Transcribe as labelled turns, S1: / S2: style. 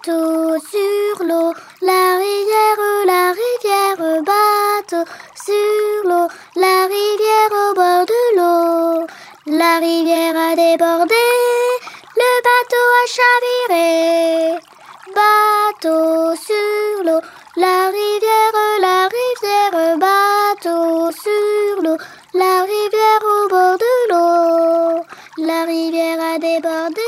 S1: bateau sur l'eau. La rivière, bateau sur l'eau. La rivière au bord de l'eau. La rivière a débordé, le bateau a chaviré. Bateau sur l'eau. La rivière, bateau sur l'eau. La rivière au bord de l'eau. La rivière a débordé.